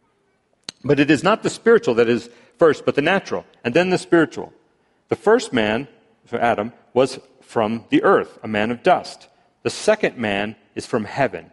But it is not the spiritual that is first, but the natural, and then the spiritual. The first man, so Adam, was from the earth, a man of dust. The second man is from heaven.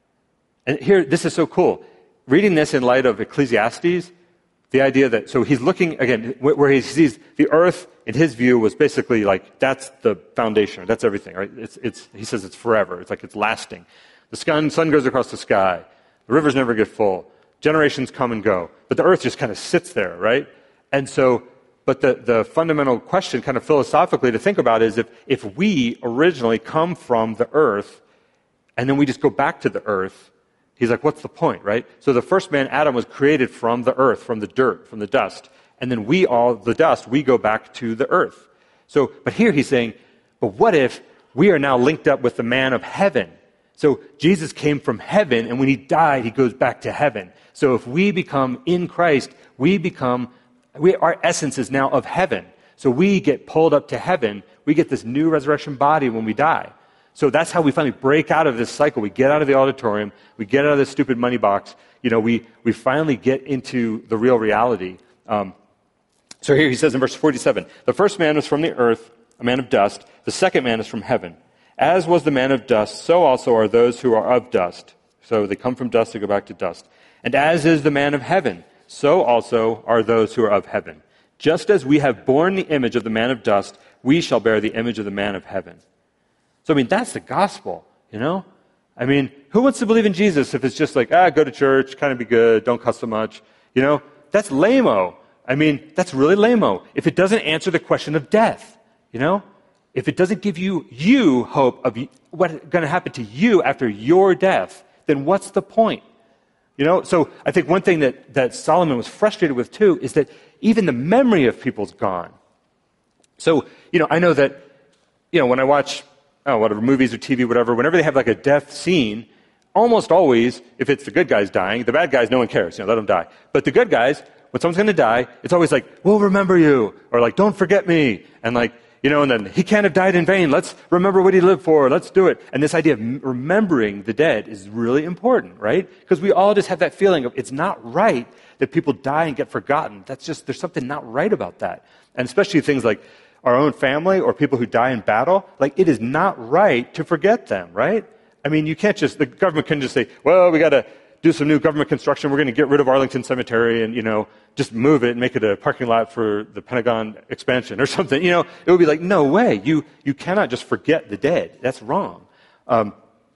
And here, this is so cool. Reading this in light of Ecclesiastes, the idea that, so he's looking, again, where he sees the earth, in his view, was basically like, that's the foundation, that's everything, right? It's, it's, he says it's forever, it's like it's lasting. The sun, sun goes across the sky, the rivers never get full, generations come and go, but the earth just kind of sits there, right? And so, but the, the fundamental question, kind of philosophically to think about is if, if we originally come from the earth, and then we just go back to the earth, he's like, what's the point, right? So the first man, Adam, was created from the earth, from the dirt, from the dust. And then we all, the dust, we go back to the earth. So, but here he's saying, but what if we are now linked up with the man of heaven? So Jesus came from heaven, and when he died, he goes back to heaven. So if we become in Christ, we become, we, our essence is now of heaven. So we get pulled up to heaven. We get this new resurrection body when we die. So that's how we finally break out of this cycle. We get out of the auditorium. We get out of this stupid money box. You know, we, we finally get into the real reality. Um, so here he says in verse forty-seven, the first man was from the earth, a man of dust. The second man is from heaven. As was the man of dust, so also are those who are of dust. So they come from dust, they go back to dust. And as is the man of heaven, so also are those who are of heaven. Just as we have borne the image of the man of dust, we shall bear the image of the man of heaven. So, I mean, that's the gospel, you know? I mean, who wants to believe in Jesus if it's just like, ah, go to church, kind of be good, don't cuss so much, you know? That's lame-o. I mean, that's really lame-o. If it doesn't answer the question of death, you know? If it doesn't give you, you hope of what's going to happen to you after your death, then what's the point? You know? So I think one thing that, that Solomon was frustrated with, too, is that even the memory of people's gone. So, you know, I know that, you know, when I watch... oh, whatever, movies or T V, whatever, whenever they have like a death scene, almost always, if it's the good guys dying, the bad guys, no one cares, you know, let them die. But the good guys, when someone's going to die, it's always like, we'll remember you, or like, don't forget me, and like, you know, and then he can't have died in vain, let's remember what he lived for, let's do it. And this idea of remembering the dead is really important, right? Because we all just have that feeling of, it's not right that people die and get forgotten. That's just, there's something not right about that. And especially things like, our own family or people who die in battle, like it is not right to forget them, right? I mean, you can't just, the government can just say, well, we got to do some new government construction. We're going to get rid of Arlington Cemetery and, you know, just move it and make it a parking lot for the Pentagon expansion or something. You know, it would be like, no way. You, you cannot just forget the dead. That's wrong. Um,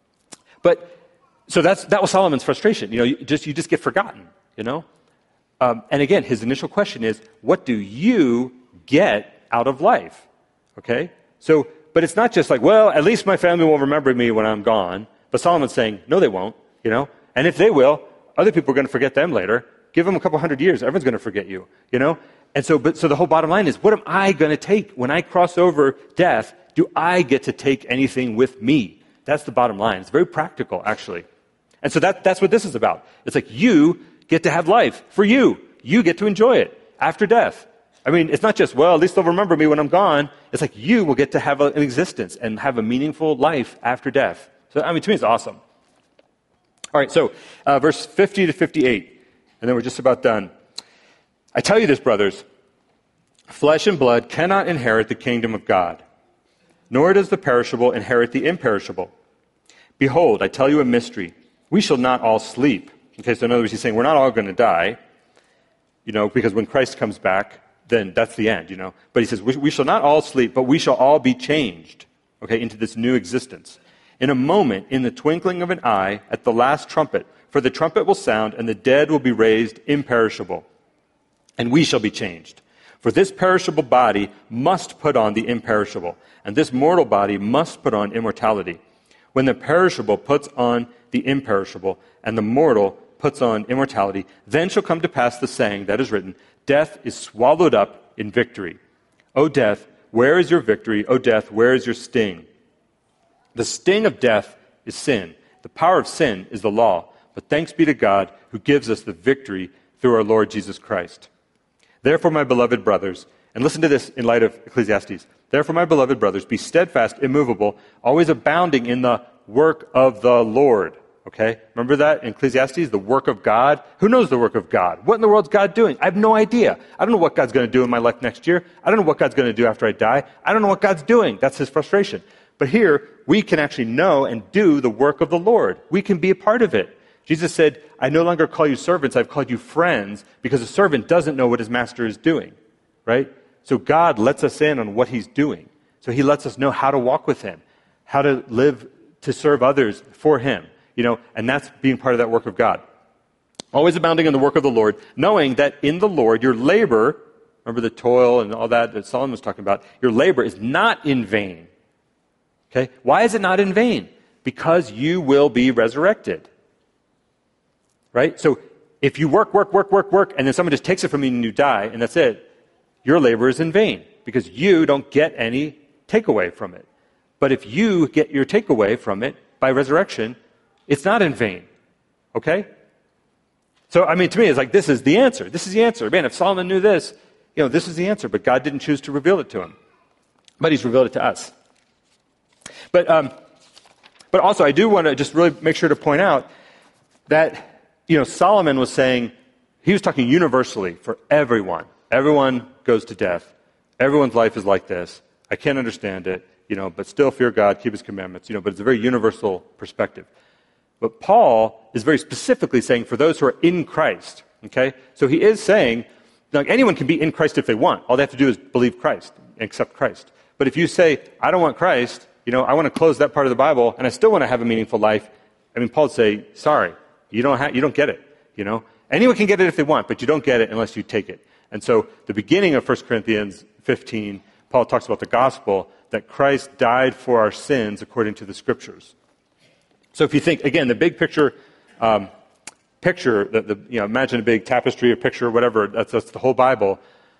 but, so that's, that was Solomon's frustration. You know, you just, you just get forgotten, you know? Um, and again, his initial question is, what do you get out of life? Okay? So but it's not just like, well, at least my family will remember me when I'm gone. But Solomon's saying, no, they won't, you know? And if they will, other people are going to forget them later. Give them a couple hundred years. Everyone's going to forget you, you know? And so, but, so the whole bottom line is, what am I going to take? When I cross over death, do I get to take anything with me? That's the bottom line. It's very practical, actually. And so that, that's what this is about. It's like you get to have life for you. You get to enjoy it after death. I mean, it's not just, well, at least they'll remember me when I'm gone. It's like you will get to have a, an existence and have a meaningful life after death. So, I mean, to me, it's awesome. All right, so uh, verse fifty to fifty-eight, and then we're just about done. I tell you this, brothers, flesh and blood cannot inherit the kingdom of God, nor does the perishable inherit the imperishable. Behold, I tell you a mystery. We shall not all sleep. Okay, so in other words, he's saying we're not all going to die, you know, because when Christ comes back, then that's the end, you know. But he says we, we shall not all sleep, but we shall all be changed, okay, into this new existence. In a moment, in the twinkling of an eye, at the last trumpet, for the trumpet will sound, and the dead will be raised imperishable, and we shall be changed. For this perishable body must put on the imperishable, and this mortal body must put on immortality. When the perishable puts on the imperishable, and the mortal puts on immortality, then shall come to pass the saying that is written, death is swallowed up in victory. O death, where is your victory? O death, where is your sting? The sting of death is sin. The power of sin is the law. But thanks be to God who gives us the victory through our Lord Jesus Christ. Therefore, my beloved brothers, and listen to this in light of Ecclesiastes, therefore, my beloved brothers, be steadfast, immovable, always abounding in the work of the Lord. Okay? Remember that in Ecclesiastes, the work of God? Who knows the work of God? What in the world's God doing? I have no idea. I don't know what God's going to do in my life next year. I don't know what God's going to do after I die. I don't know what God's doing. That's his frustration. But here, we can actually know and do the work of the Lord. We can be a part of it. Jesus said, I no longer call you servants, I've called you friends, because a servant doesn't know what his master is doing, right? So God lets us in on what he's doing. So he lets us know how to walk with him, how to live to serve others for him, you know, and that's being part of that work of God. Always abounding in the work of the Lord, knowing that in the Lord your labor, remember the toil and all that that Solomon was talking about, your labor is not in vain. Okay? Why is it not in vain? Because you will be resurrected. Right? So if you work, work, work, work, work, and then someone just takes it from you and you die, and that's it, your labor is in vain because you don't get any takeaway from it. But if you get your takeaway from it by resurrection, it's not in vain. Okay? So, I mean, to me, it's like, this is the answer. This is the answer. Man, if Solomon knew this, you know, this is the answer, but God didn't choose to reveal it to him. But he's revealed it to us. But um, but also, I do want to just really make sure to point out that, you know, Solomon was saying, he was talking universally for everyone. Everyone goes to death. Everyone's life is like this. I can't understand it, you know, but still fear God, keep his commandments, you know, but it's a very universal perspective. But Paul is very specifically saying for those who are in Christ, okay? So he is saying, like, anyone can be in Christ if they want. All they have to do is believe Christ, accept Christ. But if you say, I don't want Christ, you know, I want to close that part of the Bible, and I still want to have a meaningful life, I mean, Paul would say, sorry, you don't have, you don't get it, you know? Anyone can get it if they want, but you don't get it unless you take it. And so the beginning of First Corinthians fifteen, Paul talks about the gospel, that Christ died for our sins according to the Scriptures. So if you think, again, the big picture, um, picture, the, the, you know, imagine a big tapestry or picture or whatever, that's, that's the whole Bible.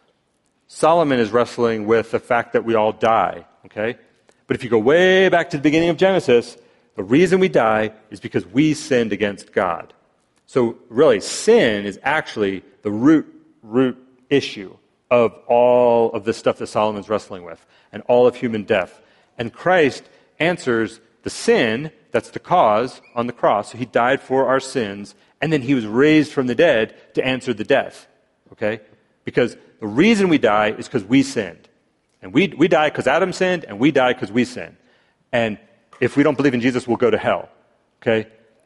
Solomon is wrestling with the fact that we all die, okay? But if you go way back to the beginning of Genesis, the reason we die is because we sinned against God. So really, sin is actually the root, root issue of all of the stuff that Solomon's wrestling with and all of human death. And Christ answers the sin that's the cause on the cross. So he died for our sins, and then he was raised from the dead to answer the death, okay? Because the reason we die is because we sinned. And we we die because Adam sinned, and we die because we sinned. And if we don't believe in Jesus, we'll go to hell, okay?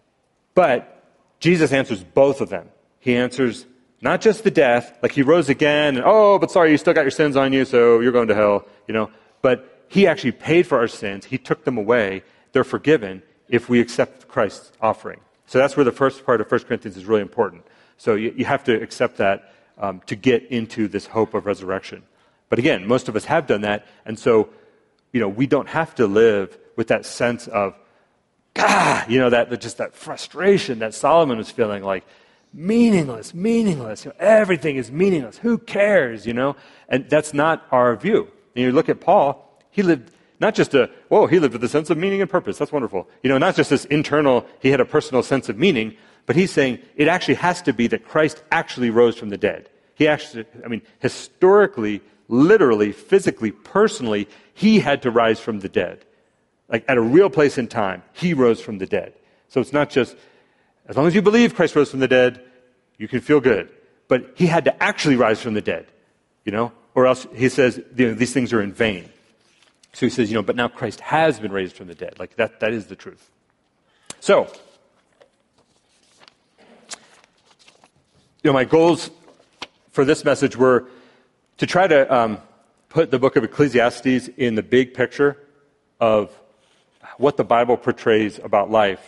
But Jesus answers both of them. He answers not just the death, like he rose again, and oh, but sorry, you still got your sins on you, so you're going to hell, you know. But he actually paid for our sins. He took them away. They're forgiven if we accept Christ's offering. So that's where the first part of First Corinthians is really important. So you, you have to accept that um, to get into this hope of resurrection. But again, most of us have done that, and so you know, we don't have to live with that sense of, God, you know, that, that just that frustration that Solomon was feeling, like, meaningless, meaningless. You know, everything is meaningless. Who cares, you know? And that's not our view. And you look at Paul, he lived not just a, whoa, he lived with a sense of meaning and purpose. That's wonderful. You know, not just this internal, he had a personal sense of meaning, but he's saying it actually has to be that Christ actually rose from the dead. He actually, I mean, historically, literally, physically, personally, he had to rise from the dead. Like at a real place in time, he rose from the dead. So it's not just, as long as you believe Christ rose from the dead, you can feel good. But he had to actually rise from the dead, you know? Or else he says, you know, these things are in vain. So he says, you know, but now Christ has been raised from the dead. Like that, that is the truth. So, you know, my goals for this message were to try to um, put the book of Ecclesiastes in the big picture of what the Bible portrays about life.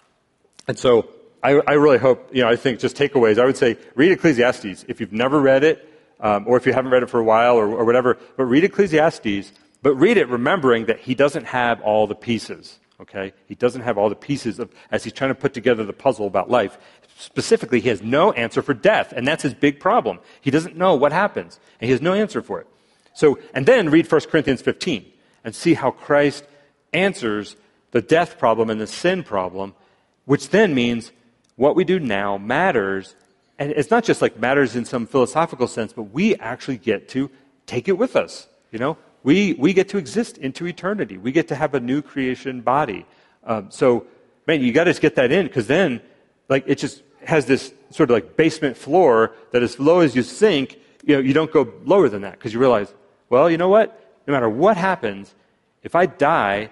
And so I, I really hope, you know, I think just takeaways, I would say read Ecclesiastes. If you've never read it, um, or if you haven't read it for a while or, or whatever, but read Ecclesiastes, but read it remembering that he doesn't have all the pieces, okay? He doesn't have all the pieces of, as he's trying to put together the puzzle about life. Specifically, he has no answer for death, and that's his big problem. He doesn't know what happens, and he has no answer for it. So, and then read First Corinthians fifteen and see how Christ answers the death problem and the sin problem, which then means what we do now matters. And it's not just like matters in some philosophical sense, but we actually get to take it with us. You know, we we get to exist into eternity. We get to have a new creation body. Um, so, man, you got to just get that in, because then, like, it just has this sort of like basement floor that as low as you sink, you know, you don't go lower than that, because you realize, well, you know what? No matter what happens, if I die,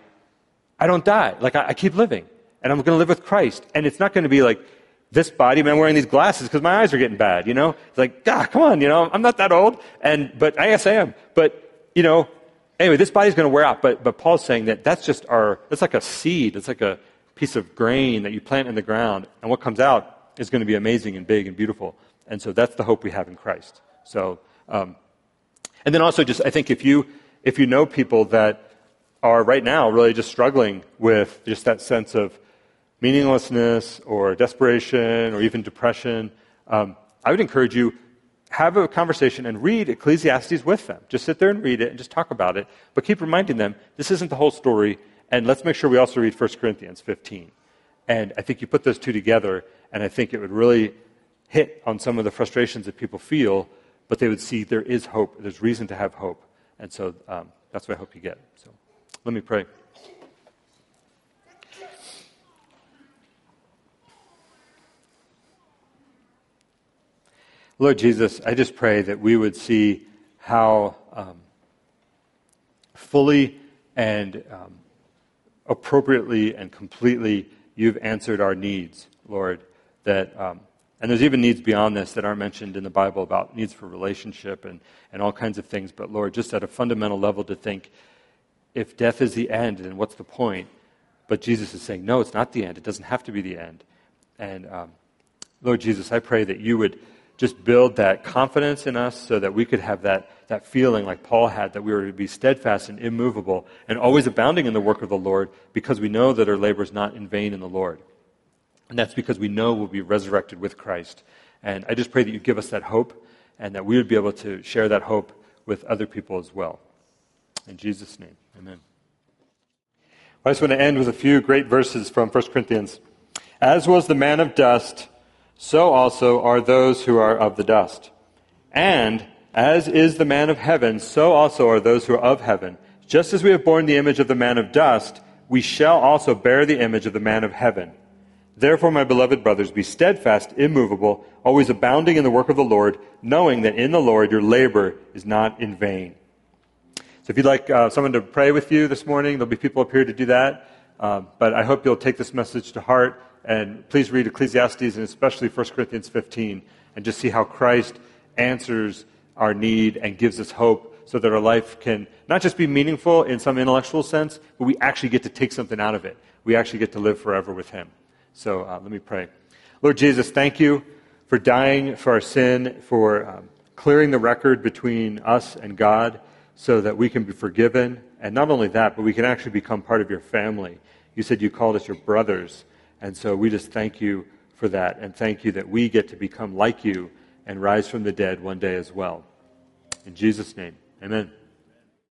I don't die. Like, I, I keep living, and I'm going to live with Christ. And it's not going to be like, this body, man, I'm wearing these glasses because my eyes are getting bad, you know? It's like, God, come on, you know, I'm not that old. And, but I guess I am. But, you know, anyway, this body's going to wear out. But, but Paul's saying that that's just our, that's like a seed. It's like a piece of grain that you plant in the ground. And what comes out is going to be amazing and big and beautiful. And so that's the hope we have in Christ. So, um, and then also just, I think if you, if you know people that are right now really just struggling with just that sense of meaninglessness or desperation or even depression, um, I would encourage you, have a conversation and read Ecclesiastes with them. Just sit there and read it and just talk about it. But keep reminding them, this isn't the whole story. And let's make sure we also read First Corinthians fifteen. And I think you put those two together, and I think it would really hit on some of the frustrations that people feel, but they would see there is hope. There's reason to have hope. And so um, that's what I hope you get. So let me pray. Lord Jesus, I just pray that we would see how um, fully and um, appropriately and completely you've answered our needs, Lord. That um, and there's even needs beyond this that aren't mentioned in the Bible about needs for relationship and, and all kinds of things. But Lord, just at a fundamental level to think, if death is the end, then what's the point? But Jesus is saying, no, it's not the end. It doesn't have to be the end. And um, Lord Jesus, I pray that you would just build that confidence in us so that we could have that, that feeling like Paul had, that we were to be steadfast and immovable and always abounding in the work of the Lord, because we know that our labor is not in vain in the Lord. And that's because we know we'll be resurrected with Christ. And I just pray that you give us that hope and that we would be able to share that hope with other people as well. In Jesus' name, amen. I just want to end with a few great verses from First Corinthians. As was the man of dust, so also are those who are of the dust. And as is the man of heaven, so also are those who are of heaven. Just as we have borne the image of the man of dust, we shall also bear the image of the man of heaven. Therefore, my beloved brothers, be steadfast, immovable, always abounding in the work of the Lord, knowing that in the Lord your labor is not in vain. So if you'd like uh, someone to pray with you this morning, there'll be people up here to do that. Uh, but I hope you'll take this message to heart. And please read Ecclesiastes and especially First Corinthians fifteen and just see how Christ answers our need and gives us hope so that our life can not just be meaningful in some intellectual sense, but we actually get to take something out of it. We actually get to live forever with him. So uh, let me pray. Lord Jesus, thank you for dying for our sin, for um, clearing the record between us and God so that we can be forgiven And not only that, but we can actually become part of your family. You said you called us your brothers. And so we just thank you for that. And thank you that we get to become like you and rise from the dead one day as well. In Jesus' name, amen.